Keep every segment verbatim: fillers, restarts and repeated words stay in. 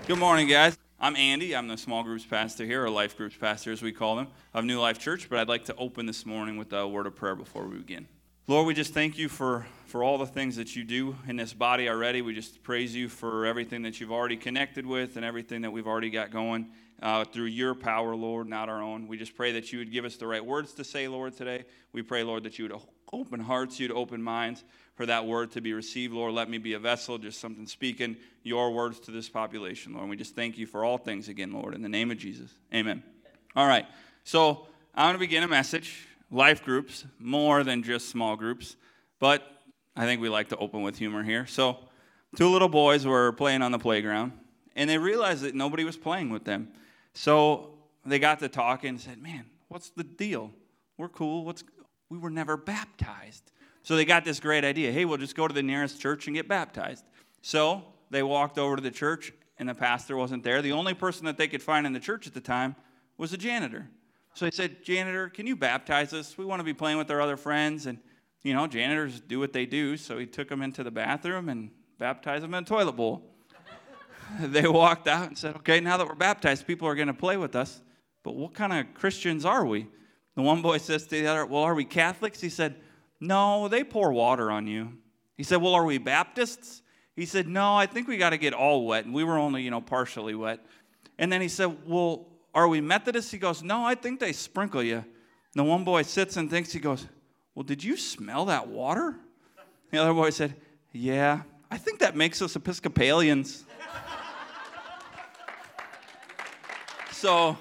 Good morning, guys. I'm Andy. I'm the small groups pastor here, or life groups pastor as we call them, of New Life Church. But I'd like to open this morning with a word of prayer before we begin. Lord, we just thank you for, for all the things that you do in this body already. We just praise you for everything that you've already connected with and everything that we've already got going uh, through your power, Lord, not our own. We just pray that you would give us the right words to say, Lord, today. We pray, Lord, that you would open hearts, you'd open minds for that word to be received. Lord, let me be a vessel, just something speaking your words to this population, Lord. And we just thank you for all things again, Lord, in the name of Jesus. Amen. All right, so I'm going to begin a message. Life groups, more than just small groups, but I think we like to open with humor here. So two little boys were playing on the playground, and they realized that nobody was playing with them. So they got to talking and said, man, what's the deal? We're cool. What's we were never baptized. So they got this great idea. Hey, we'll just go to the nearest church and get baptized. So they walked over to the church, and the pastor wasn't there. The only person that they could find in the church at the time was a janitor. So they said, janitor, can you baptize us? We want to be playing with our other friends. And, you know, janitors do what they do. So he took them into the bathroom and baptized them in a toilet bowl. They walked out and said, okay, now that we're baptized, people are going to play with us. But what kind of Christians are we? The one boy says to the other, well, are we Catholics? He said, no, they pour water on you. He said, well, are we Baptists? He said, no, I think we got to get all wet. And we were only, you know, partially wet. And then he said, well, are we Methodists? He goes, no, I think they sprinkle you. And the one boy sits and thinks, he goes, well, did you smell that water? The other boy said, yeah, I think that makes us Episcopalians. So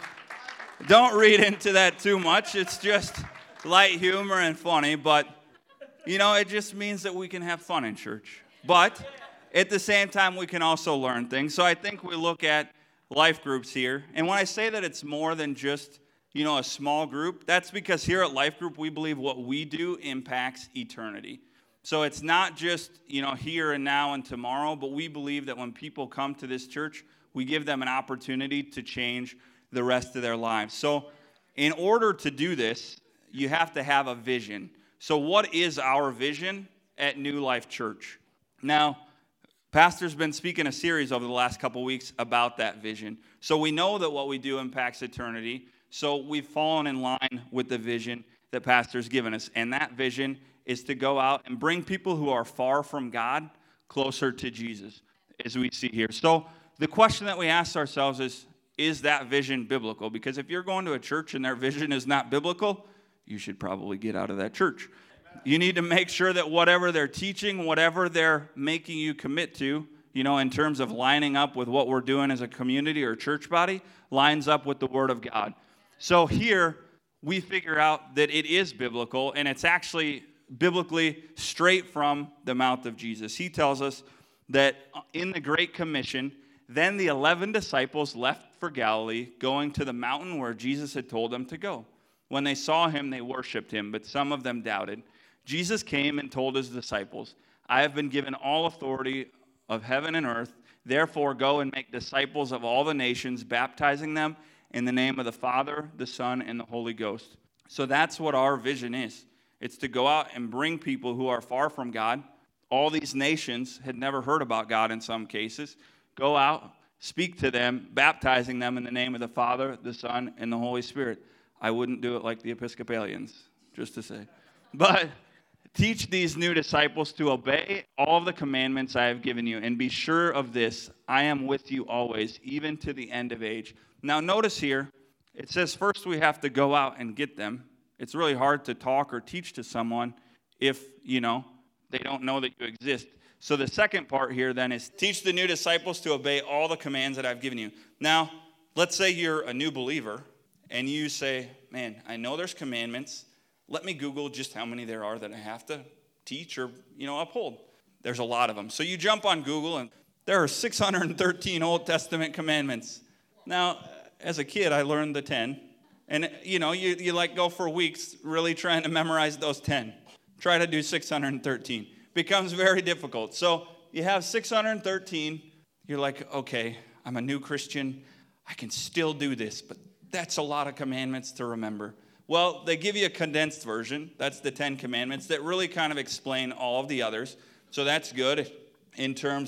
don't read into that too much. It's just light humor and funny, but, you know, it just means that we can have fun in church. But at the same time, we can also learn things. So I think we look at life groups here. And when I say that it's more than just, you know, a small group, that's because here at Life Group, we believe what we do impacts eternity. So it's not just, you know, here and now and tomorrow, but we believe that when people come to this church, we give them an opportunity to change the rest of their lives. So in order to do this, you have to have a vision. So what is our vision at New Life Church? Now, Pastor's been speaking a series over the last couple weeks about that vision. So we know that what we do impacts eternity. So we've fallen in line with the vision that Pastor's given us. And that vision is to go out and bring people who are far from God closer to Jesus, as we see here. So the question that we ask ourselves is, is that vision biblical? Because if you're going to a church and their vision is not biblical, you should probably get out of that church. You need to make sure that whatever they're teaching, whatever they're making you commit to, you know, in terms of lining up with what we're doing as a community or church body, lines up with the Word of God. So here, we figure out that it is biblical, and it's actually biblically straight from the mouth of Jesus. He tells us that in the Great Commission, then the eleven disciples left for Galilee, going to the mountain where Jesus had told them to go. When they saw him, they worshiped him, but some of them doubted. Jesus came and told his disciples, I have been given all authority of heaven and earth. Therefore, go and make disciples of all the nations, baptizing them in the name of the Father, the Son, and the Holy Ghost. So that's what our vision is. It's to go out and bring people who are far from God. All these nations had never heard about God in some cases. Go out, speak to them, baptizing them in the name of the Father, the Son, and the Holy Spirit. I wouldn't do it like the Episcopalians, just to say. But teach these new disciples to obey all of the commandments I have given you, and be sure of this, I am with you always, even to the end of age. Now notice here, it says first we have to go out and get them. It's really hard to talk or teach to someone if, you know, they don't know that you exist. So the second part here then is teach the new disciples to obey all the commands that I've given you. Now, let's say you're a new believer, and you say, man, I know there's commandments. Let me Google just how many there are that I have to teach or, you know, uphold. There's a lot of them. So you jump on Google, and there are six hundred thirteen Old Testament commandments. Now, as a kid, I learned the ten. And, you know, you, you like go for weeks really trying to memorize those ten. Try to do six hundred thirteen. Becomes very difficult. So you have six hundred thirteen. You're like, okay, I'm a new Christian. I can still do this, but that's a lot of commandments to remember. Well, they give you a condensed version. That's the Ten Commandments that really kind of explain all of the others. So that's good in terms of,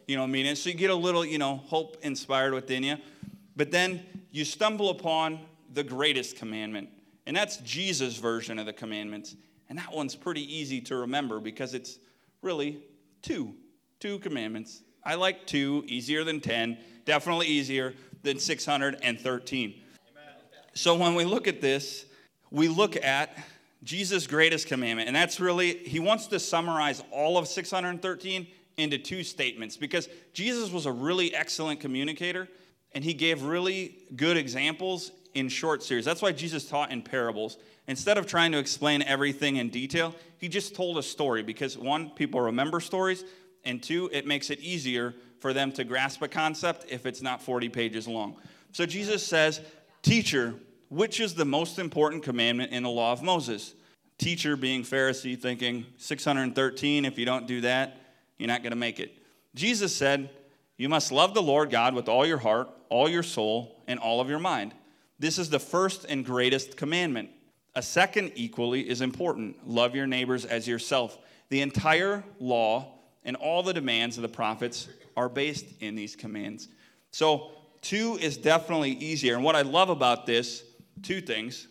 you know, meaning. So you get a little, you know, hope inspired within you. But then you stumble upon the greatest commandment. And that's Jesus' version of the commandments. And that one's pretty easy to remember because it's really two. Two commandments. I like two, easier than ten. Definitely easier than six hundred thirteen. Amen. So when we look at this, we look at Jesus' greatest commandment. And that's really, he wants to summarize all of six hundred thirteen into two statements. Because Jesus was a really excellent communicator. And he gave really good examples in short series. That's why Jesus taught in parables. Instead of trying to explain everything in detail, he just told a story. Because one, people remember stories. And two, it makes it easier for them to grasp a concept if it's not forty pages long. So Jesus says, teacher, which is the most important commandment in the law of Moses? Teacher being Pharisee, thinking six hundred thirteen, if you don't do that, you're not going to make it. Jesus said, you must love the Lord God with all your heart, all your soul, and all of your mind. This is the first and greatest commandment. A second equally is important. Love your neighbors as yourself. The entire law and all the demands of the prophets are based in these commands. So two is definitely easier. And what I love about this, two things.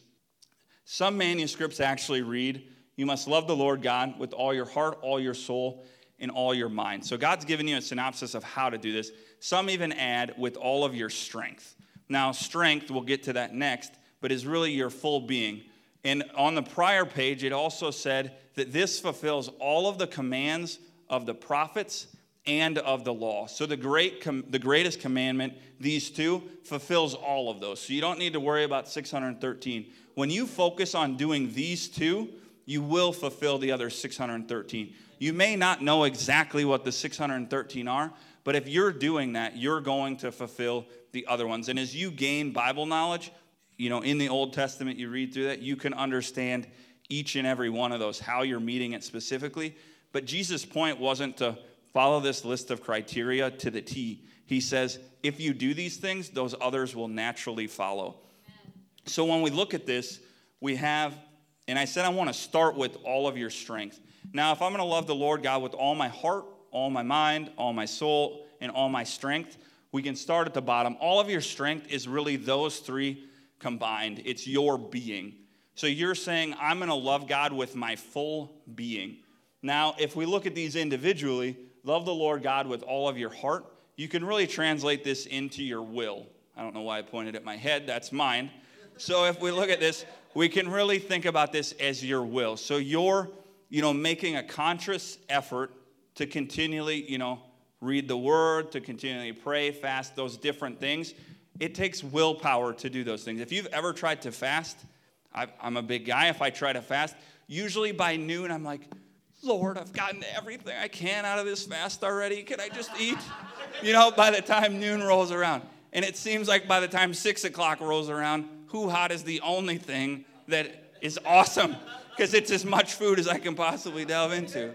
Some manuscripts actually read, you must love the Lord God with all your heart, all your soul, and all your mind. So God's given you a synopsis of how to do this. Some even add with all of your strength. Now, strength, we'll get to that next, but is really your full being. And on the prior page, it also said that this fulfills all of the commands of the prophets and of the law. So the great, com- the greatest commandment, these two, fulfills all of those. So you don't need to worry about six hundred thirteen. When you focus on doing these two, you will fulfill the other six hundred thirteen. You may not know exactly what the six hundred thirteen are, but if you're doing that, you're going to fulfill the other ones. And as you gain Bible knowledge, you know, in the Old Testament, you read through that, you can understand each and every one of those, how you're meeting it specifically. But Jesus' point wasn't to follow this list of criteria to the T. He says, if you do these things, those others will naturally follow. Amen. So when we look at this, we have, and I said I want to start with all of your strength. Now, if I'm going to love the Lord God with all my heart, all my mind, all my soul, and all my strength, we can start at the bottom. All of your strength is really those three combined. It's your being. So you're saying, I'm going to love God with my full being. Now, if we look at these individually, love the Lord God with all of your heart, you can really translate this into your will. I don't know why I pointed at my head. That's mine. So if we look at this, we can really think about this as your will. So you're, you know, making a conscious effort to continually, you know, read the word, to continually pray, fast, those different things. It takes willpower to do those things. If you've ever tried to fast, I've, I'm a big guy. If I try to fast, usually by noon, I'm like, Lord, I've gotten everything I can out of this fast already. Can I just eat? You know, by the time noon rolls around. And it seems like by the time six o'clock rolls around, Hoo Hot is the only thing that is awesome because it's as much food as I can possibly delve into.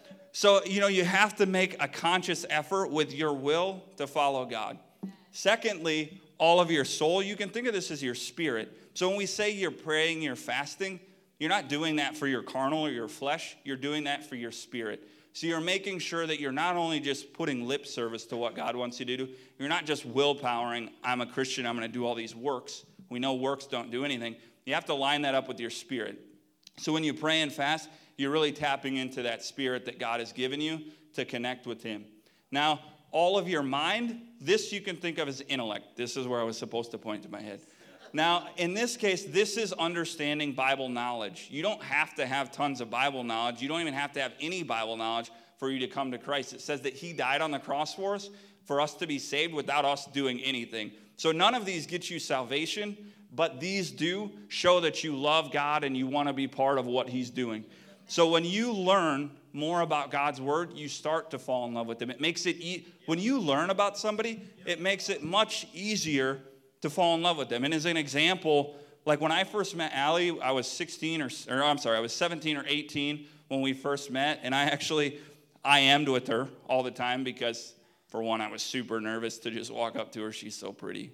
So, you know, you have to make a conscious effort with your will to follow God. Secondly, all of your soul, you can think of this as your spirit. So when we say you're praying, you're fasting, you're not doing that for your carnal or your flesh. You're doing that for your spirit. So you're making sure that you're not only just putting lip service to what God wants you to do. You're not just willpowering, I'm a Christian, I'm going to do all these works. We know works don't do anything. You have to line that up with your spirit. So when you pray and fast, you're really tapping into that spirit that God has given you to connect with Him. Now, all of your mind, this you can think of as intellect. This is where I was supposed to point to my head. Now, in this case, this is understanding Bible knowledge. You don't have to have tons of Bible knowledge. You don't even have to have any Bible knowledge for you to come to Christ. It says that He died on the cross for us, for us to be saved without us doing anything. So none of these get you salvation, but these do show that you love God and you want to be part of what He's doing. So when you learn more about God's word, you start to fall in love with Him. It makes it, e- when you learn about somebody, it makes it much easier to fall in love with them. And as an example, like when I first met Allie, I was sixteen or, or I'm sorry, I was seventeen or eighteen when we first met. And I actually, I ammed with her all the time because, for one, I was super nervous to just walk up to her. She's so pretty.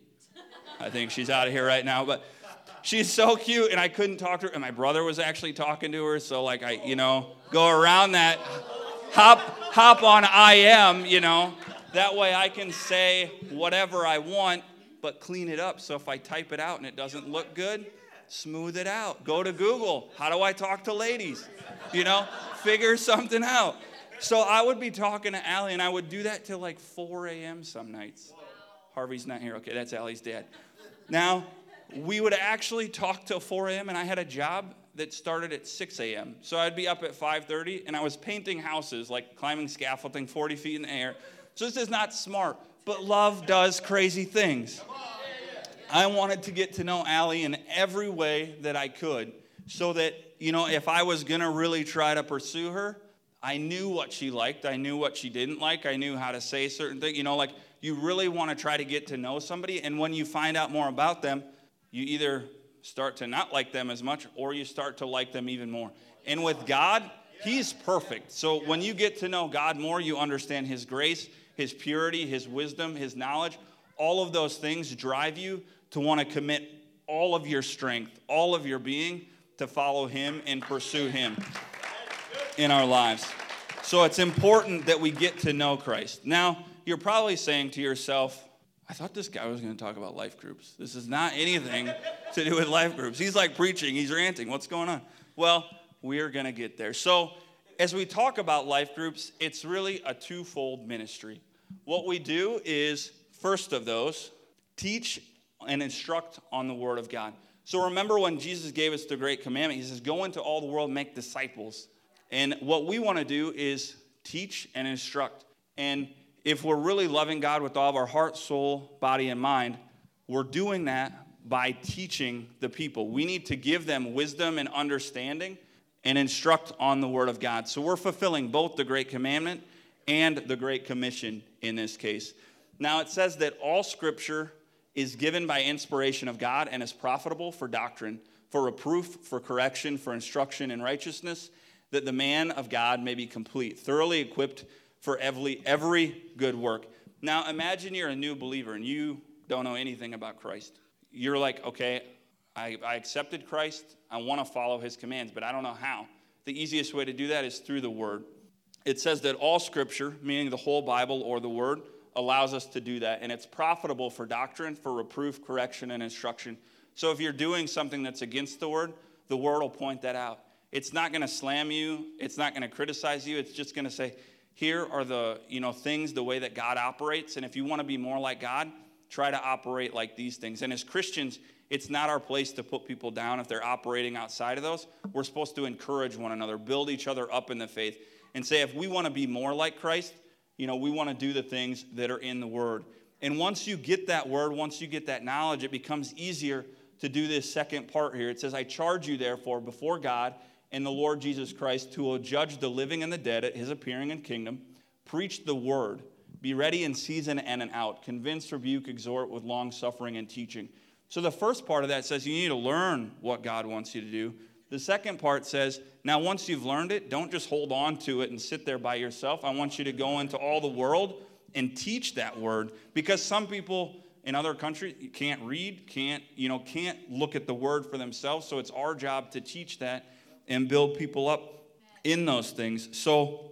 I think she's out of here right now, but she's so cute, and I couldn't talk to her. And my brother was actually talking to her, so like I, you know, go around that, hop, hop on I M, you know, That way I can say whatever I want, but clean it up. So if I type it out and it doesn't look good, smooth it out. Go to Google. How do I talk to ladies? You know, figure something out. So I would be talking to Allie, and I would do that till like four a.m. some nights. Harvey's not here. Okay, that's Allie's dad. Now, we would actually talk till four a.m., and I had a job that started at six a.m. So I'd be up at five thirty, and I was painting houses, like climbing scaffolding forty feet in the air. So this is not smart, but love does crazy things. I wanted to get to know Allie in every way that I could so that, you know, if I was going to really try to pursue her, I knew what she liked. I knew what she didn't like. I knew how to say certain things. You know, like you really want to try to get to know somebody, and when you find out more about them, you either start to not like them as much or you start to like them even more. And with God, he's perfect. So when you get to know God more, you understand his grace, his purity, his wisdom, his knowledge. All of those things drive you to want to commit all of your strength, all of your being to follow him and pursue him in our lives. So it's important that we get to know Christ. Now, you're probably saying to yourself, I thought this guy was going to talk about life groups. This is not anything to do with life groups. He's like preaching. He's ranting. What's going on? Well, we're going to get there. So as we talk about life groups, it's really a twofold ministry. What we do is, first of those, teach and instruct on the Word of God. So remember when Jesus gave us the great commandment, he says, go into all the world, make disciples. And what we want to do is teach and instruct. And if we're really loving God with all of our heart, soul, body, and mind, we're doing that by teaching the people. We need to give them wisdom and understanding and instruct on the Word of God. So we're fulfilling both the Great Commandment and the Great Commission in this case. Now it says that all Scripture is given by inspiration of God and is profitable for doctrine, for reproof, for correction, for instruction in righteousness, that the man of God may be complete, thoroughly equipped for every, every good work. Now, imagine you're a new believer and you don't know anything about Christ. You're like, okay, I, I accepted Christ. I want to follow his commands, but I don't know how. The easiest way to do that is through the Word. It says that all Scripture, meaning the whole Bible or the Word, allows us to do that. And it's profitable for doctrine, for reproof, correction, and instruction. So if you're doing something that's against the Word, the Word will point that out. It's not going to slam you. It's not going to criticize you. It's just going to say, here are the, you know, things, the way that God operates. And if you want to be more like God, try to operate like these things. And as Christians, it's not our place to put people down if they're operating outside of those. We're supposed to encourage one another, build each other up in the faith, and say if we want to be more like Christ, you know, we want to do the things that are in the Word. And once you get that Word, once you get that knowledge, it becomes easier to do this second part here. It says, I charge you, therefore, before God and the Lord Jesus Christ, who will judge the living and the dead at his appearing in kingdom. Preach the word. Be ready in season and in out. Convince, rebuke, exhort with long suffering and teaching. So the first part of that says you need to learn what God wants you to do. The second part says, now once you've learned it, don't just hold on to it and sit there by yourself. I want you to go into all the world and teach that word. Because some people in other countries can't read, can't, you know, can't look at the word for themselves. So it's our job to teach that and build people up in those things. So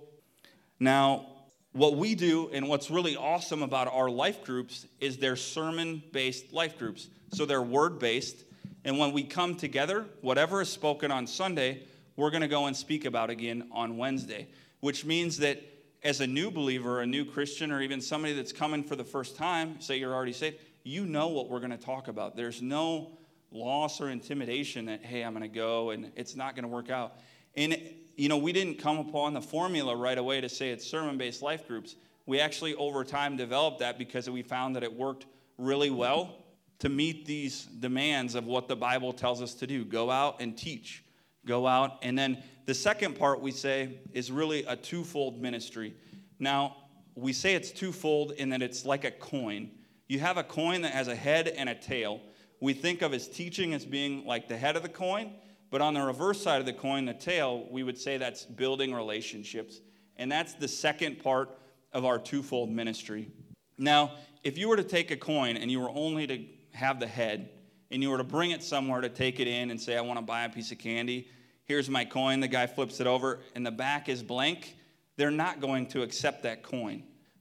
now what we do and what's really awesome about our life groups is they're sermon-based life groups. So they're word-based. And when we come together, whatever is spoken on Sunday, we're going to go and speak about again on Wednesday, which means that as a new believer, a new Christian, or even somebody that's coming for the first time, say you're already saved, you know what we're going to talk about. There's no loss or intimidation that, hey, I'm going to go and it's not going to work out. And, you know, we didn't come upon the formula right away to say it's sermon-based life groups. We actually, over time, developed that because we found that it worked really well to meet these demands of what the Bible tells us to do. Go out and teach. Go out. And then the second part we say is really a twofold ministry. Now, we say it's twofold in that it's like a coin. You have a coin that has a head and a tail. We think of as teaching as being like the head of the coin, but on the reverse side of the coin, the tail, we would say that's building relationships. And that's the second part of our twofold ministry. Now, if you were to take a coin and you were only to have the head, and you were to bring it somewhere to take it in and say, I want to buy a piece of candy, here's my coin, the guy flips it over, and the back is blank, they're not going to accept that coin.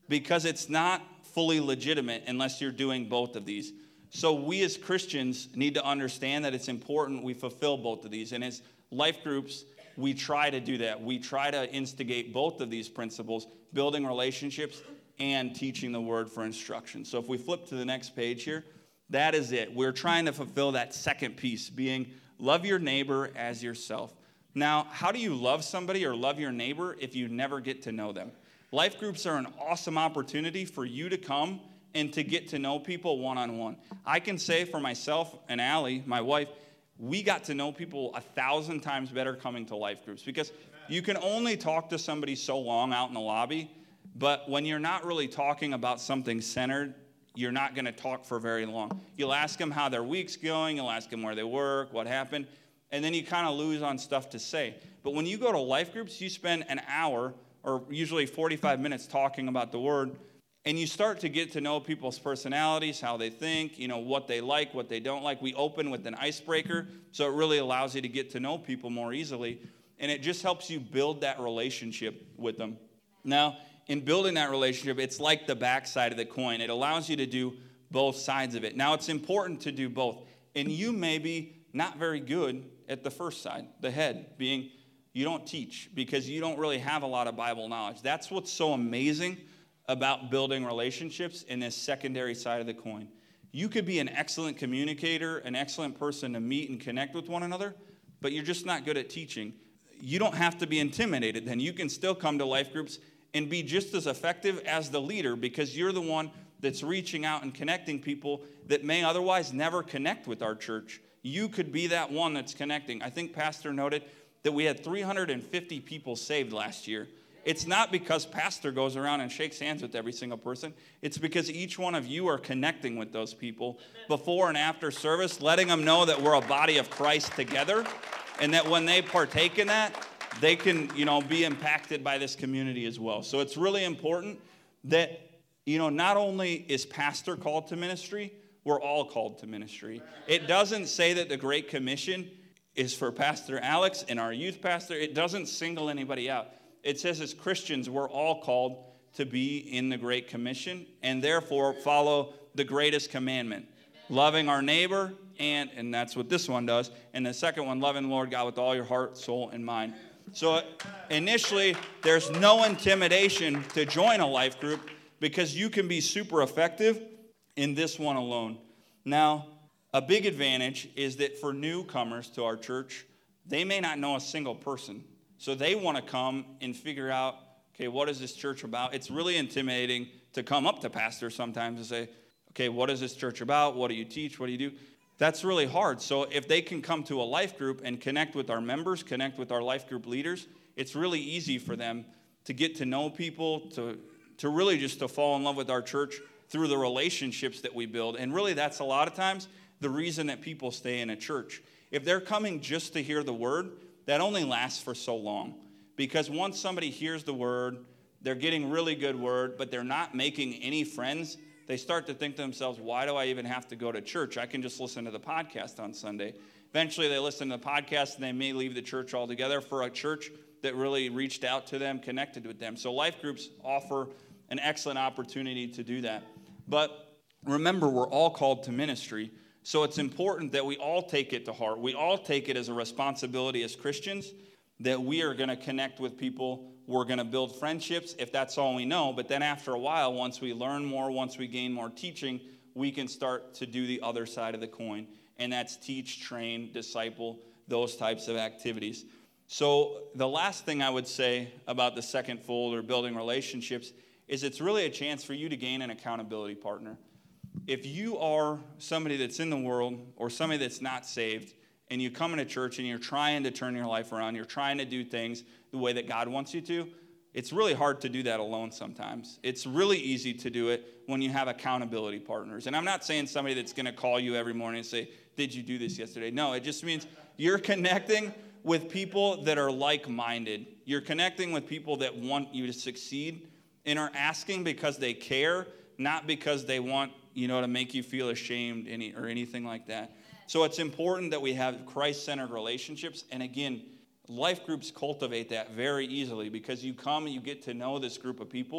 because it's not fully legitimate unless you're doing both of these. So we as Christians need to understand that it's important we fulfill both of these. And as life groups, we try to do that. We try to instigate both of these principles, building relationships and teaching the word for instruction. So if we flip to the next page here, that is it. We're trying to fulfill that second piece, being love your neighbor as yourself. Now, how do you love somebody or love your neighbor if you never get to know them? Life groups are an awesome opportunity for you to come and to get to know people one-on-one. I can say for myself and Allie, my wife, we got to know people a thousand times better coming to life groups, because you can only talk to somebody so long out in the lobby, but when you're not really talking about something centered, you're not going to talk for very long. You'll ask them how their week's going, you'll ask them where they work, what happened, and then you kind of lose on stuff to say. But when you go to life groups, you spend an hour or usually forty-five minutes talking about the word, and you start to get to know people's personalities, how they think, you know, what they like, what they don't like. We open with an icebreaker, so it really allows you to get to know people more easily, and it just helps you build that relationship with them. Now, in building that relationship, it's like the backside of the coin. It allows you to do both sides of it. Now, it's important to do both, and you may be not very good at the first side, the head, being you don't teach because you don't really have a lot of Bible knowledge. That's what's so amazing about building relationships in this secondary side of the coin. You could be an excellent communicator, an excellent person to meet and connect with one another, but you're just not good at teaching. You don't have to be intimidated then. You can still come to life groups and be just as effective as the leader, because you're the one that's reaching out and connecting people that may otherwise never connect with our church. You could be that one that's connecting. I think Pastor noted that we had three hundred fifty people saved last year. It's not because Pastor goes around and shakes hands with every single person. It's because each one of you are connecting with those people before and after service, letting them know that we're a body of Christ together, and that when they partake in that, they can, you know, be impacted by this community as well. So it's really important that, you know, not only is Pastor called to ministry, we're all called to ministry. It doesn't say that the Great Commission is for Pastor Alex and our youth pastor. It doesn't single anybody out. It says as Christians, we're all called to be in the Great Commission and therefore follow the greatest commandment, loving our neighbor, and, and that's what this one does. And the second one, loving the Lord God with all your heart, soul, and mind. So initially, there's no intimidation to join a life group because you can be super effective in this one alone. Now, a big advantage is that for newcomers to our church, they may not know a single person. So they want to come and figure out, okay, what is this church about? It's really intimidating to come up to pastors sometimes and say, okay, what is this church about? What do you teach? What do you do? That's really hard. So if they can come to a life group and connect with our members, connect with our life group leaders, it's really easy for them to get to know people, to, to really just to fall in love with our church through the relationships that we build. And really that's a lot of times the reason that people stay in a church. If they're coming just to hear the word, that only lasts for so long. Because once somebody hears the word, they're getting really good word, but they're not making any friends, they start to think to themselves, why do I even have to go to church? I can just listen to the podcast on Sunday. Eventually they listen to the podcast and they may leave the church altogether for a church that really reached out to them, connected with them. So life groups offer an excellent opportunity to do that. But remember, we're all called to ministry. So it's important that we all take it to heart. We all take it as a responsibility as Christians that we are going to connect with people. We're going to build friendships if that's all we know. But then after a while, once we learn more, once we gain more teaching, we can start to do the other side of the coin. And that's teach, train, disciple, those types of activities. So the last thing I would say about the second fold or building relationships is it's really a chance for you to gain an accountability partner. If you are somebody that's in the world or somebody that's not saved, and you come into church and you're trying to turn your life around, you're trying to do things the way that God wants you to, it's really hard to do that alone sometimes. It's really easy to do it when you have accountability partners. And I'm not saying somebody that's going to call you every morning and say, did you do this yesterday? No, it just means you're connecting with people that are like-minded. You're connecting with people that want you to succeed and are asking because they care, not because they want, you know, to make you feel ashamed any, or anything like that. So it's important that we have Christ-centered relationships. And again, life groups cultivate that very easily because you come and you get to know this group of people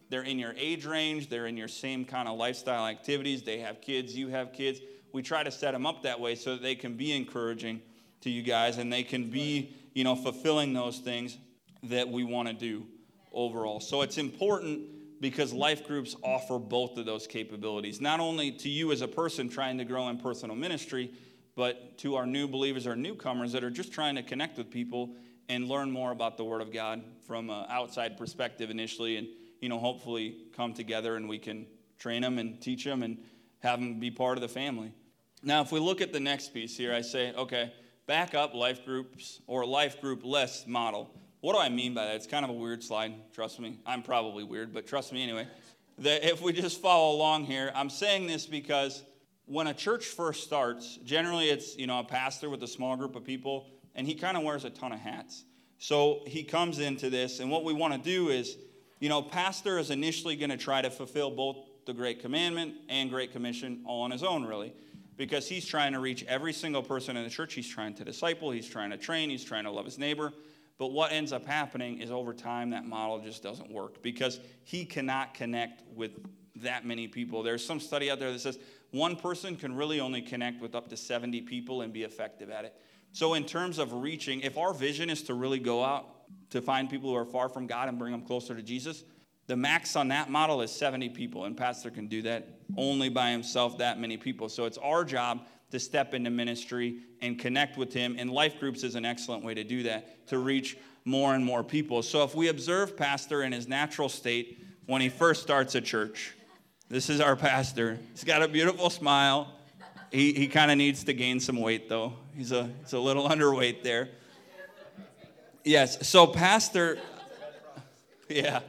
they're in your age range, they're in your same kind of lifestyle activities, they have kids, you have kids. We try to set them up that way so that they can be encouraging to you guys and they can be, you know, fulfilling those things that we want to do overall. So it's important because life groups offer both of those capabilities, not only to you as a person trying to grow in personal ministry, but to our new believers or newcomers that are just trying to connect with people and learn more about the Word of God from an outside perspective initially, and, you know, hopefully come together and we can train them and teach them and have them be part of the family. Now, if we look at the next piece here, I say, okay, back up life groups or life group less model. What do I mean by that? It's kind of a weird slide, trust me. I'm probably weird, but trust me anyway. That if we just follow along here, I'm saying this because when a church first starts, generally it's, you know, a pastor with a small group of people, and he kind of wears a ton of hats. So he comes into this, and what we want to do is, you know, pastor is initially going to try to fulfill both the Great Commandment and Great Commission all on his own, really, because he's trying to reach every single person in the church. He's trying to disciple, he's trying to train, he's trying to love his neighbor. But what ends up happening is over time that model just doesn't work because he cannot connect with that many people. There's some study out there that says one person can really only connect with up to seventy people and be effective at it. So in terms of reaching, if our vision is to really go out to find people who are far from God and bring them closer to Jesus, the max on that model is seventy people, and pastor can do that only by himself, that many people. So it's our job to step into ministry and connect with him, and life groups is an excellent way to do that, to reach more and more people. So if we observe pastor in his natural state when he first starts a church, this is our pastor. He's got a beautiful smile. He he kind of needs to gain some weight, though. He's a, he's a little underweight there. Yes, so pastor, yeah.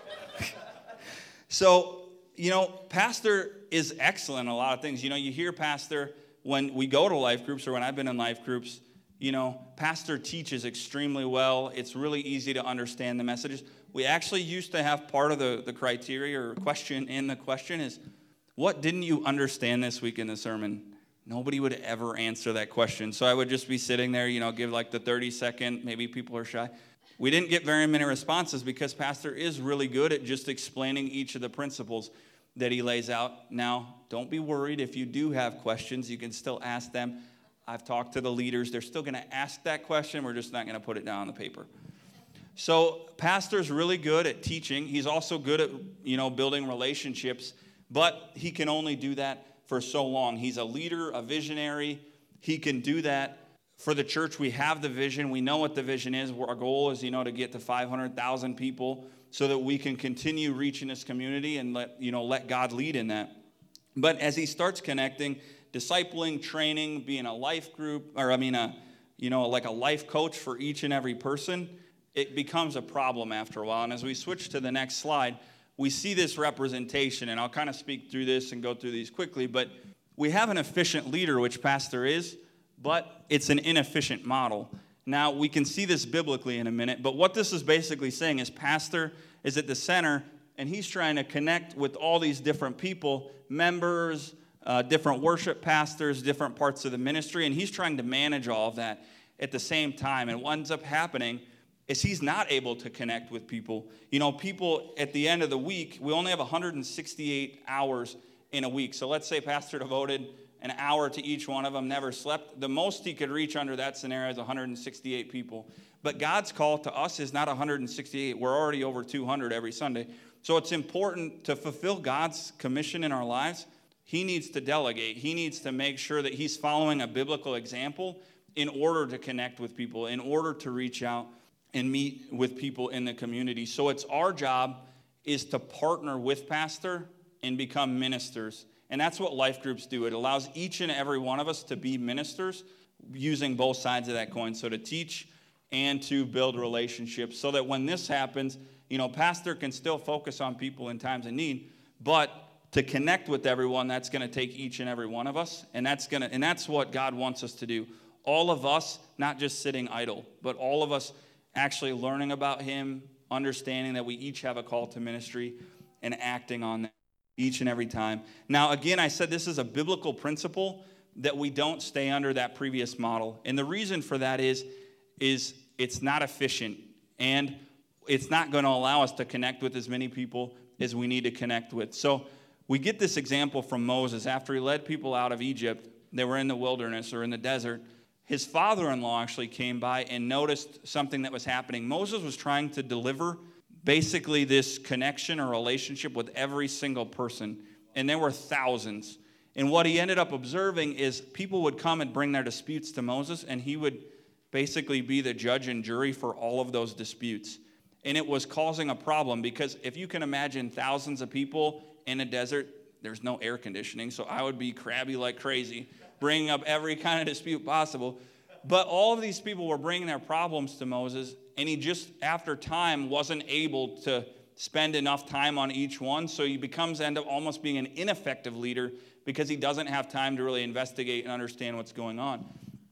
So, you know, pastor is excellent in a lot of things. You know, you hear pastor when we go to life groups or when I've been in life groups, you know, pastor teaches extremely well. It's really easy to understand the messages. We actually used to have part of the, the criteria or question in the question is, what didn't you understand this week in the sermon? Nobody would ever answer that question. So I would just be sitting there, you know, give like the thirty second, maybe people are shy. We didn't get very many responses because pastor is really good at just explaining each of the principles that he lays out. Now, don't be worried if you do have questions. You can still ask them. I've talked to the leaders. They're still going to ask that question. We're just not going to put it down on the paper. So pastor's really good at teaching. He's also good at, you know, building relationships, but he can only do that for so long. He's a leader, a visionary. He can do that. For the church, we have the vision. We know what the vision is. Our goal is, you know, to get to five hundred thousand people so that we can continue reaching this community and let, you know, let God lead in that. But as he starts connecting, discipling, training, being a life group, or I mean, a, you know, like a life coach for each and every person, it becomes a problem after a while. And as we switch to the next slide, we see this representation, and I'll kind of speak through this and go through these quickly, but we have an efficient leader, which pastor is, but it's an inefficient model. Now, we can see this biblically in a minute, but what this is basically saying is pastor is at the center, and he's trying to connect with all these different people, members, uh, different worship pastors, different parts of the ministry, and he's trying to manage all of that at the same time. And what ends up happening is he's not able to connect with people. You know, people at the end of the week, we only have one hundred sixty-eight hours in a week. So let's say pastor devoted an hour to each one of them, never slept. The most he could reach under that scenario is one hundred sixty-eight people. But God's call to us is not one hundred sixty-eight. We're already over two hundred every Sunday. So it's important to fulfill God's commission in our lives. He needs to delegate. He needs to make sure that he's following a biblical example in order to connect with people, in order to reach out and meet with people in the community. So it's our job is to partner with pastor and become ministers. And that's what life groups do. It allows each and every one of us to be ministers using both sides of that coin. So to teach and to build relationships so that when this happens, you know, pastor can still focus on people in times of need, but to connect with everyone, that's going to take each and every one of us. And that's going to, and that's what God wants us to do. All of us, not just sitting idle, but all of us actually learning about him, understanding that we each have a call to ministry and acting on that each and every time. Now, again, I said this is a biblical principle that we don't stay under that previous model. And the reason for that is, is it's not efficient, and it's not going to allow us to connect with as many people is we need to connect with. So we get this example from Moses. After he led people out of Egypt, they were in the wilderness or in the desert. His father-in-law actually came by and noticed something that was happening. Moses was trying to deliver basically this connection or relationship with every single person, and there were thousands. And what he ended up observing is people would come and bring their disputes to Moses, and he would basically be the judge and jury for all of those disputes. And it was causing a problem because if you can imagine thousands of people in a desert, there's no air conditioning, so I would be crabby like crazy, bringing up every kind of dispute possible. But all of these people were bringing their problems to Moses, and he just, after time, wasn't able to spend enough time on each one, so he becomes, end up almost being an ineffective leader because he doesn't have time to really investigate and understand what's going on.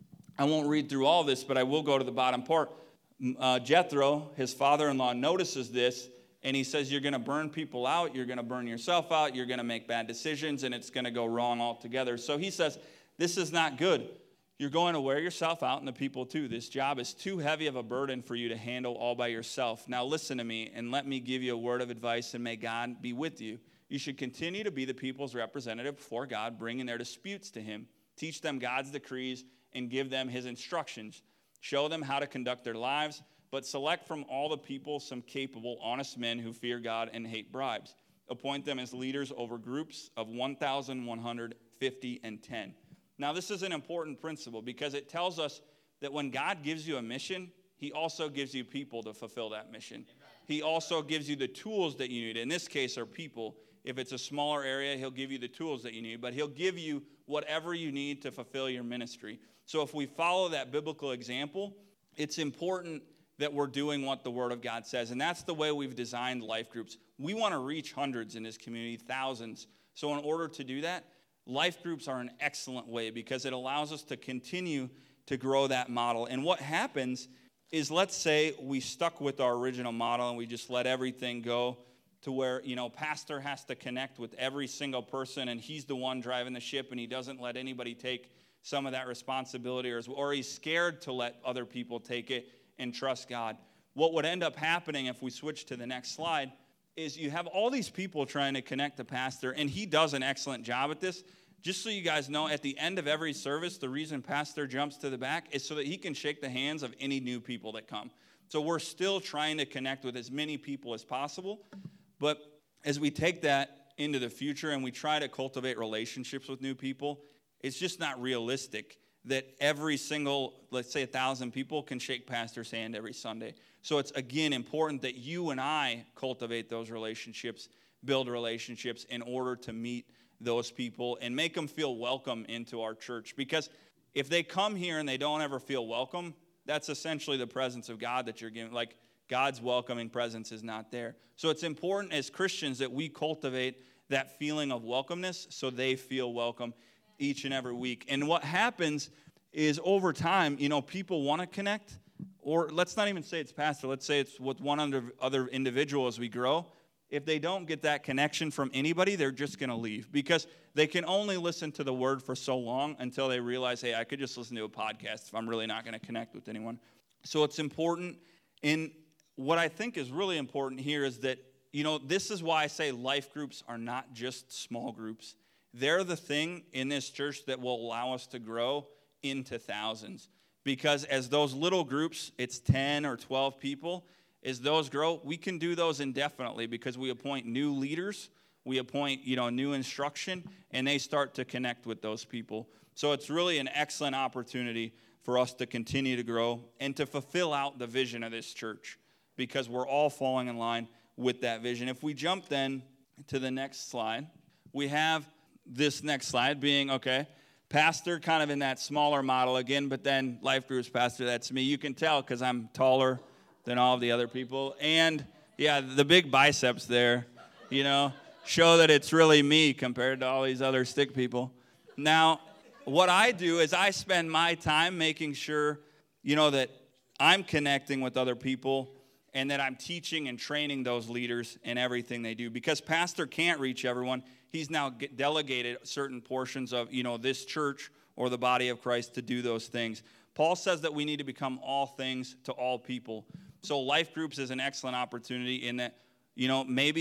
I won't read through all this, but I will go to the bottom part. Uh, Jethro, his father-in-law, notices this, and he says, you're going to burn people out, you're going to burn yourself out, you're going to make bad decisions, and it's going to go wrong altogether. So he says, this is not good. You're going to wear yourself out and the people too. This job is too heavy of a burden for you to handle all by yourself. Now listen to me, and let me give you a word of advice, and may God be with you. You should continue to be the people's representative before God, bringing their disputes to him. Teach them God's decrees and give them his instructions. Show them how to conduct their lives, but select from all the people some capable, honest men who fear God and hate bribes. Appoint them as leaders over groups of one thousand one hundred fifty and ten. Now, this is an important principle because it tells us that when God gives you a mission, he also gives you people to fulfill that mission. He also gives you the tools that you need. In this case, are people. If it's a smaller area, he'll give you the tools that you need, but he'll give you whatever you need to fulfill your ministry. So if we follow that biblical example, it's important that we're doing what the Word of God says, and that's the way we've designed life groups. We want to reach hundreds in this community, thousands. So in order to do that, life groups are an excellent way because it allows us to continue to grow that model. And what happens is, let's say we stuck with our original model and we just let everything go to where, you know, pastor has to connect with every single person and he's the one driving the ship and he doesn't let anybody take some of that responsibility, or, or he's scared to let other people take it and trust God. What would end up happening if we switch to the next slide is you have all these people trying to connect the pastor, and he does an excellent job at this. Just so you guys know, at the end of every service, the reason pastor jumps to the back is so that he can shake the hands of any new people that come. So we're still trying to connect with as many people as possible. But as we take that into the future and we try to cultivate relationships with new people, it's just not realistic that every single, let's say a thousand people can shake pastor's hand every Sunday. So it's, again, important that you and I cultivate those relationships, build relationships in order to meet those people and make them feel welcome into our church. Because if they come here and they don't ever feel welcome, that's essentially the presence of God that you're giving. Like, God's welcoming presence is not there. So it's important as Christians that we cultivate that feeling of welcomeness so they feel welcome each and every week. And what happens is, over time, you know, people want to connect, or let's not even say it's pastor, let's say it's with one other individual as we grow. If they don't get that connection from anybody, they're just going to leave because they can only listen to the word for so long until they realize, hey, I could just listen to a podcast if I'm really not going to connect with anyone. So it's important. And what I think is really important here is that, you know, this is why I say life groups are not just small groups. They're the thing in this church that will allow us to grow into thousands. Because as those little groups, it's ten or twelve people, as those grow, we can do those indefinitely because we appoint new leaders, we appoint, you know, new instruction, and they start to connect with those people. So it's really an excellent opportunity for us to continue to grow and to fulfill out the vision of this church because we're all falling in line with that vision. If we jump then to the next slide, we have this next slide being, okay, pastor kind of in that smaller model again, but then life groups pastor, that's me. You can tell because I'm taller than all of the other people. And, yeah, the big biceps there, you know, show that it's really me compared to all these other stick people. Now, what I do is I spend my time making sure, you know, that I'm connecting with other people and that I'm teaching and training those leaders in everything they do. Because pastor can't reach everyone. He's now delegated certain portions of, you know, this church or the body of Christ to do those things. Paul says that we need to become all things to all people. So life groups is an excellent opportunity in that, you know, maybe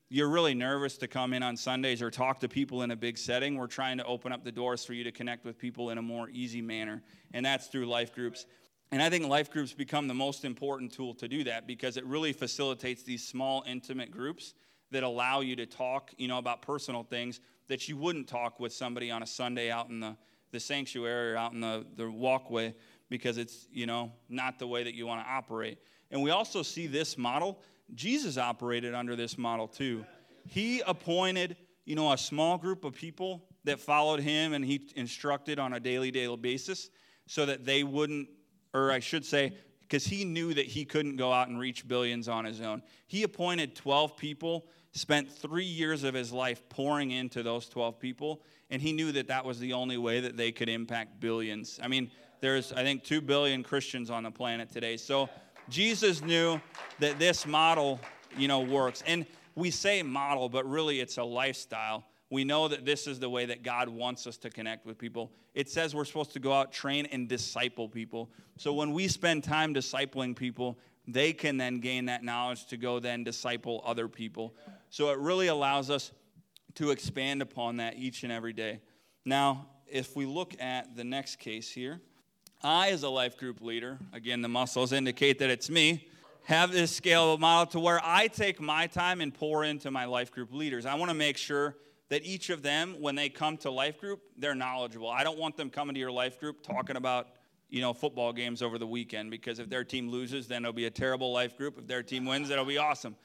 you're really nervous to come in on Sundays or talk to people in a big setting, we're trying to open up the doors for you to connect with people in a more easy manner, and that's through life groups. And I think life groups become the most important tool to do that because it really facilitates these small, intimate groups that allow you to talk, you know, about personal things that you wouldn't talk with somebody on a Sunday out in the, the sanctuary or out in the, the walkway because it's, you know, not the way that you want to operate. And we also see this model. Jesus operated under this model too. He appointed, you know, a small group of people that followed him and he instructed on a daily, daily basis so that they wouldn't, or I should say, because he knew that he couldn't go out and reach billions on his own. He appointed twelve people, spent three years of his life pouring into those twelve people, and he knew that that was the only way that they could impact billions. I mean, there's, I think, two billion Christians on the planet today. So Jesus knew that this model, you know, works. And we say model, but really it's a lifestyle. We know that this is the way that God wants us to connect with people. It says we're supposed to go out, train, and disciple people. So when we spend time discipling people, they can then gain that knowledge to go then disciple other people. So it really allows us to expand upon that each and every day. Now, if we look at the next case here, I, as a life group leader, again, the muscles indicate that it's me, have this scalable model to where I take my time and pour into my life group leaders. I want to make sure that each of them, when they come to life group, they're knowledgeable. I don't want them coming to your life group talking about, you know, football games over the weekend, because if their team loses, then it'll be a terrible life group. If their team wins, it'll be awesome.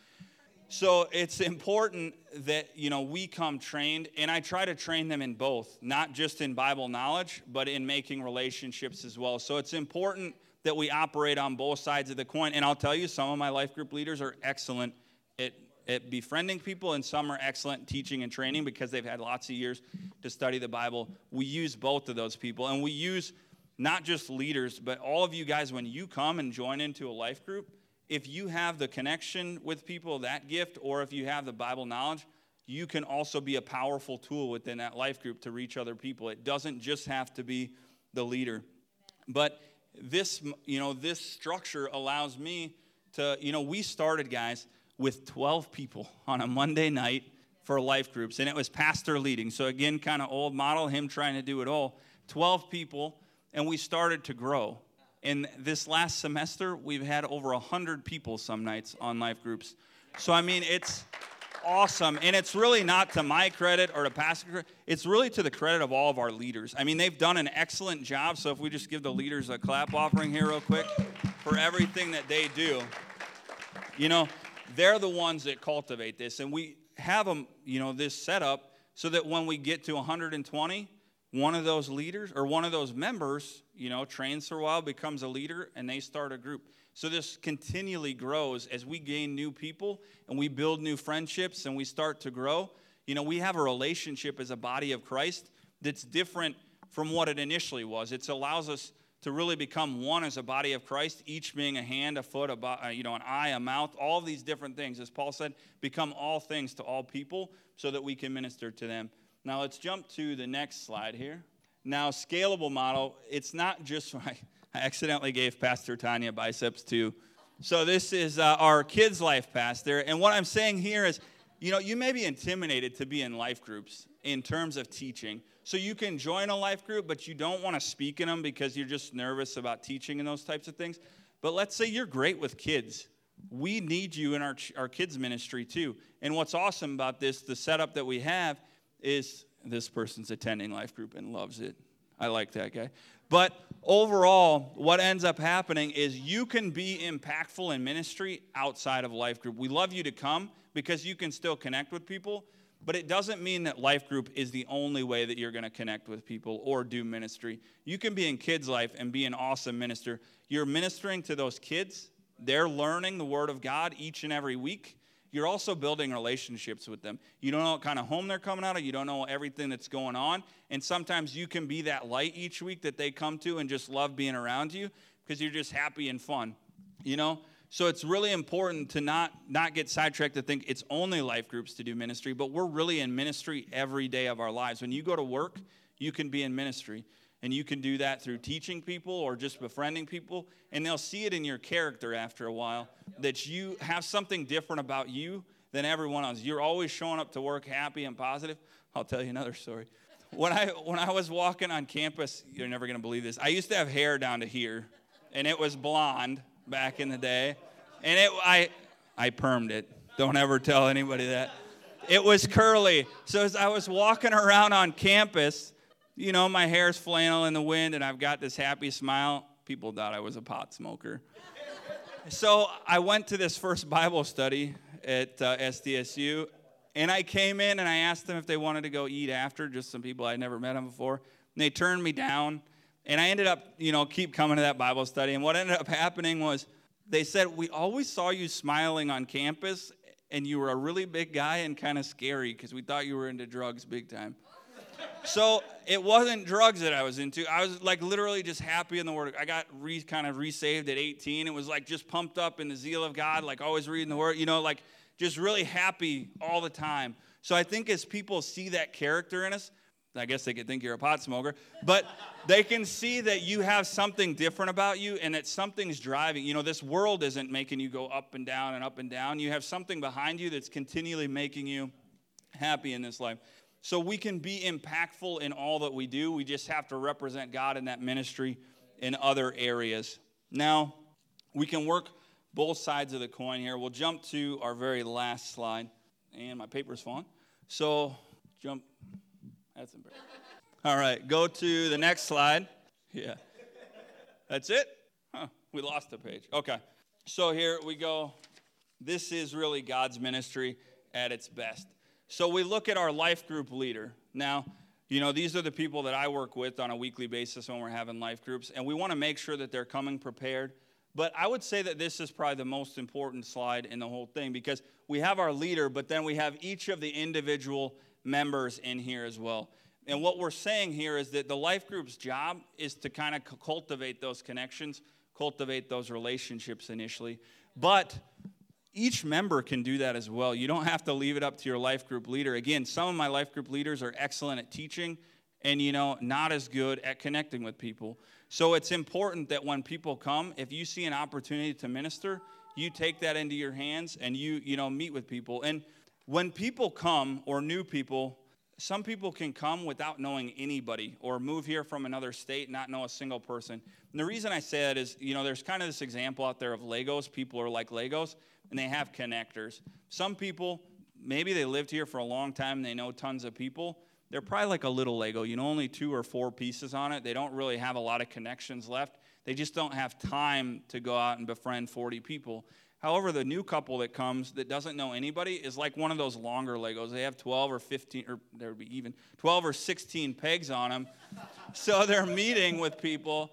So it's important that, you know, we come trained, and I try to train them in both, not just in Bible knowledge, but in making relationships as well. So it's important that we operate on both sides of the coin. And I'll tell you, some of my life group leaders are excellent at at befriending people, and some are excellent teaching and training because they've had lots of years to study the Bible. We use both of those people, and we use not just leaders, but all of you guys, when you come and join into a life group, if you have the connection with people, that gift, or if you have the Bible knowledge, you can also be a powerful tool within that life group to reach other people. It doesn't just have to be the leader. But this, you know, this structure allows me to, you know, we started, guys, with twelve people on a Monday night for life groups. And it was pastor leading. So again, kind of old model, him trying to do it all. twelve people, and we started to grow. And this last semester, we've had over one hundred people some nights on life groups. So, I mean, it's awesome. And it's really not to my credit or to pastor credit. It's really to the credit of all of our leaders. I mean, they've done an excellent job. So if we just give the leaders a clap offering here real quick for everything that they do. You know, they're the ones that cultivate this, and we have them, you know, this setup so that when we get to one hundred twenty, one of those leaders or one of those members, you know, trains for a while, becomes a leader, and they start a group. So this continually grows as we gain new people and we build new friendships and we start to grow. You know, we have a relationship as a body of Christ that's different from what it initially was. It allows us to really become one as a body of Christ, each being a hand, a foot, a bo- you know, an eye, a mouth, all of these different things. As Paul said, become all things to all people so that we can minister to them. Now let's jump to the next slide here. Now, scalable model, it's not just, I accidentally gave Pastor Tanya biceps too. So this is uh, our kids' life pastor. And what I'm saying here is, you know, you may be intimidated to be in life groups in terms of teaching. So you can join a life group, but you don't want to speak in them because you're just nervous about teaching and those types of things. But let's say you're great with kids. We need you in our, our kids ministry too. And what's awesome about this, the setup that we have, is this person's attending life group and loves it. I like that guy. But overall, what ends up happening is you can be impactful in ministry outside of life group. We love you to come because you can still connect with people. But it doesn't mean that life group is the only way that you're going to connect with people or do ministry. You can be in kids' life and be an awesome minister. You're ministering to those kids. They're learning the Word of God each and every week. You're also building relationships with them. You don't know what kind of home they're coming out of. You don't know everything that's going on. And sometimes you can be that light each week that they come to and just love being around you because you're just happy and fun, you know? So it's really important to not, not get sidetracked to think it's only life groups to do ministry, but we're really in ministry every day of our lives. When you go to work, you can be in ministry, and you can do that through teaching people or just befriending people, and they'll see it in your character after a while that you have something different about you than everyone else. You're always showing up to work happy and positive. I'll tell you another story. When I when I was walking on campus, you're never going to believe this. I used to have hair down to here, and it was blonde back in the day. And it I I permed it. Don't ever tell anybody that. It was curly. So as I was walking around on campus, you know, my hair's flannel in the wind, and I've got this happy smile. People thought I was a pot smoker. So I went to this first Bible study at uh, S D S U, and I came in and I asked them if they wanted to go eat after, just some people I'd never met them before. And they turned me down, and I ended up, you know, keep coming to that Bible study. And what ended up happening was they said, we always saw you smiling on campus, and you were a really big guy and kind of scary because we thought you were into drugs big time. So it wasn't drugs that I was into. I was like literally just happy in the Word. I got re, kind of resaved at eighteen. It was like just pumped up in the zeal of God, like always reading the Word, you know, like just really happy all the time. So I think as people see that character in us, I guess they could think you're a pot smoker, but they can see that you have something different about you and that something's driving. You know, this world isn't making you go up and down and up and down. You have something behind you that's continually making you happy in this life. So we can be impactful in all that we do. We just have to represent God in that ministry in other areas. Now, we can work both sides of the coin here. We'll jump to our very last slide. And my paper's falling. So jump. That's embarrassing. All right, go to the next slide. Yeah. That's it? Huh, we lost a page. Okay. So here we go. This is really God's ministry at its best. So we look at our life group leader. Now, you know, these are the people that I work with on a weekly basis when we're having life groups, and we want to make sure that they're coming prepared. But I would say that this is probably the most important slide in the whole thing because we have our leader, but then we have each of the individual members in here as well. And what we're saying here is that the life group's job is to kind of cultivate those connections, cultivate those relationships initially. But each member can do that as well. You don't have to leave it up to your life group leader. Again, some of my life group leaders are excellent at teaching and, you know, not as good at connecting with people. So it's important that when people come, if you see an opportunity to minister, you take that into your hands and you, you know, meet with people. And when people come, or new people, some people can come without knowing anybody or move here from another state, not know a single person. And the reason I say that is, you know, there's kind of this example out there of Legos. People are like Legos, and they have connectors. Some people, maybe they lived here for a long time, and they know tons of people. They're probably like a little Lego, you know, only two or four pieces on it. They don't really have a lot of connections left. They just don't have time to go out and befriend forty people. However, the new couple that comes that doesn't know anybody is like one of those longer Legos. They have twelve or fifteen, or there would be even, twelve or sixteen pegs on them. So they're meeting with people,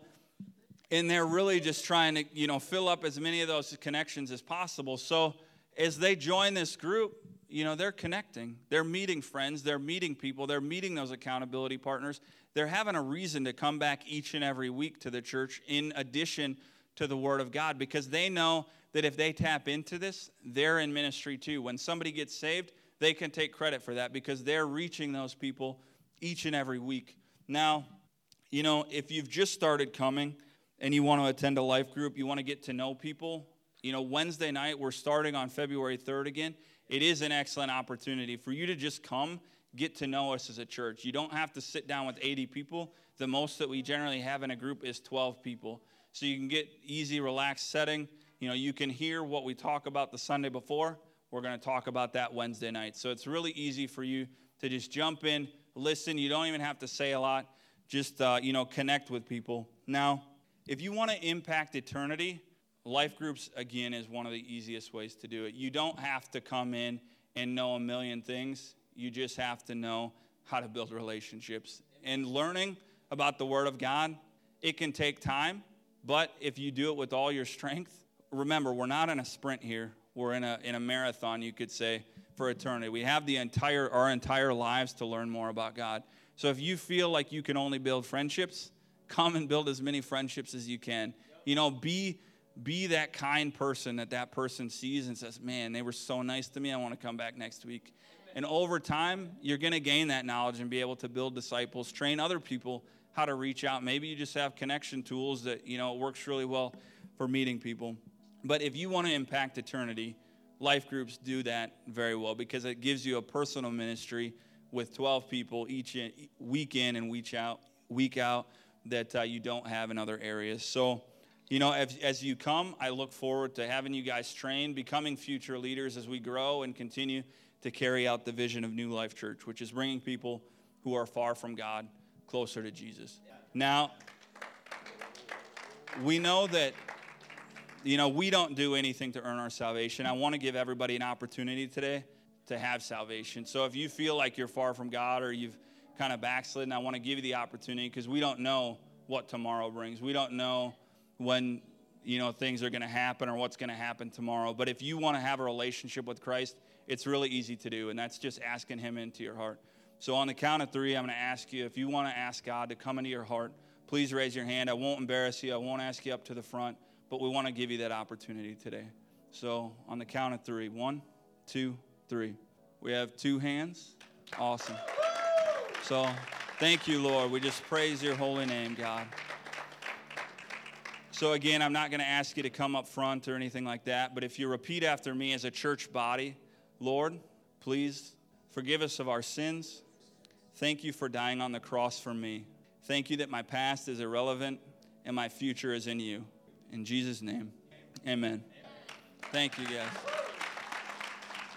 and they're really just trying to, you know, fill up as many of those connections as possible. So as they join this group, you know, they're connecting. They're meeting friends. They're meeting people. They're meeting those accountability partners. They're having a reason to come back each and every week to the church in addition to the Word of God because they know that if they tap into this, they're in ministry too. When somebody gets saved, they can take credit for that because they're reaching those people each and every week. Now, you know, if you've just started coming and you want to attend a life group, you want to get to know people, you know, Wednesday night, we're starting on February third again. It is an excellent opportunity for you to just come, get to know us as a church. You don't have to sit down with eighty people. The most that we generally have in a group is twelve people. So you can get easy, relaxed setting. You know, you can hear what we talk about the Sunday before. We're going to talk about that Wednesday night. So it's really easy for you to just jump in, listen. You don't even have to say a lot. Just, uh, you know, connect with people. Now, if you want to impact eternity, life groups, again, is one of the easiest ways to do it. You don't have to come in and know a million things. You just have to know how to build relationships. And learning about the Word of God, it can take time. But if you do it with all your strength, remember, we're not in a sprint here. We're in a in a marathon, you could say, for eternity. We have the entire our entire lives to learn more about God. So if you feel like you can only build friendships, come and build as many friendships as you can. You know, be be that kind person that that person sees and says, man, they were so nice to me. I want to come back next week. And over time, you're going to gain that knowledge and be able to build disciples, train other people how to reach out. Maybe you just have connection tools that, you know, it works really well for meeting people. But if you want to impact eternity, life groups do that very well because it gives you a personal ministry with twelve people each in, week in and week out, week out that uh, you don't have in other areas. So, you know, as, as you come, I look forward to having you guys trained, becoming future leaders as we grow and continue to carry out the vision of New Life Church, which is bringing people who are far from God closer to Jesus. Now, we know that, you know, we don't do anything to earn our salvation. I want to give everybody an opportunity today to have salvation. So if you feel like you're far from God or you've kind of backslidden, I want to give you the opportunity because we don't know what tomorrow brings. We don't know when, you know, things are going to happen or what's going to happen tomorrow. But if you want to have a relationship with Christ, it's really easy to do, and that's just asking him into your heart. So on the count of three, I'm going to ask you, if you want to ask God to come into your heart, please raise your hand. I won't embarrass you. I won't ask you up to the front, but we want to give you that opportunity today. So on the count of three, one, two, three. We have two hands. Awesome. So thank you, Lord. We just praise your holy name, God. So again, I'm not going to ask you to come up front or anything like that, but if you repeat after me as a church body, Lord, please forgive us of our sins. Thank you for dying on the cross for me. Thank you that my past is irrelevant and my future is in you. In Jesus' name, amen. Thank you, guys.